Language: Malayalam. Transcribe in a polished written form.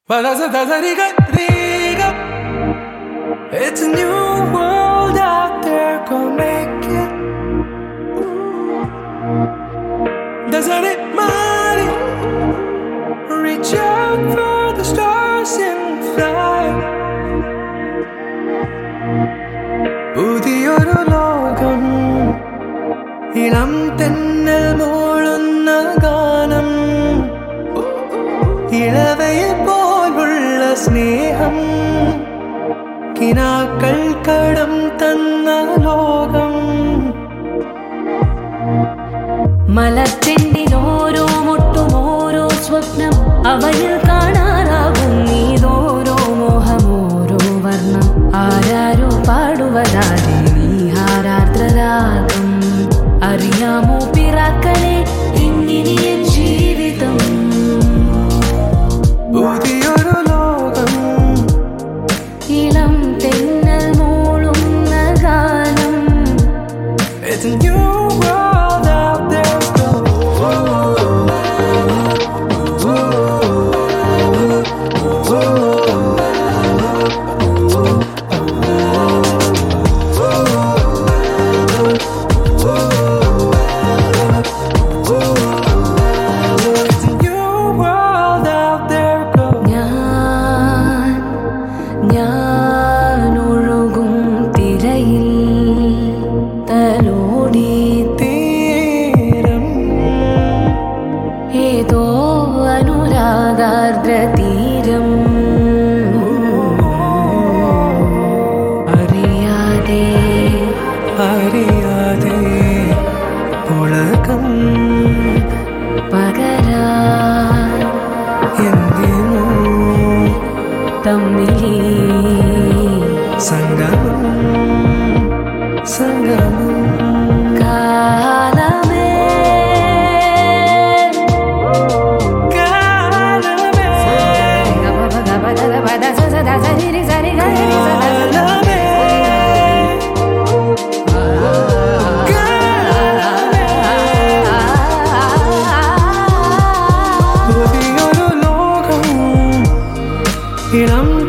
It's a new world out there, go make it. Doesn't it matter? Reach out for the stars and fly. പുതിയൊരു ലോകം, ഇളം തെന്നൽ മൂളുന്ന ഗാനം, ഇളവയിൽ പോലുള്ള സ്നേഹം, കിനാക്കൾ കടം തന്ന ലോകം. മലച്ചെണ്ടിലോരോ മുട്ടും ഓരോ സ്വപ്നം, അവയിൽ കാണാനാകും നീതോരോ മോഹം, ഓരോ വർണ്ണം. ആരാരോ പാടുവതാതെ നീഹാരാർദ്രരാഗം. അറിയാമോ പിറാക്കളെ ഇന്നിനിയൻ ജീവിതം? പുതിയൊരു ലോകം, ഇളം തെന്നൽ മൂളുന്ന ഗാനം. It's a new world out there, go. It's a new world out there, go. ഞാൻ ഒഴുകും തിരയിൽ തലോടി തീരം, ഏതോ അനുരാഗാർദ്ര തീരം. അറിയാതെ അറിയാതെ ഉലകം പകരാൻ എന്തിനു തമ്മിലേ സംഗമം സംഗമം. കാലമേ കാലമേ കാലമേ പുതിയൊരു ലോകം, ഇളം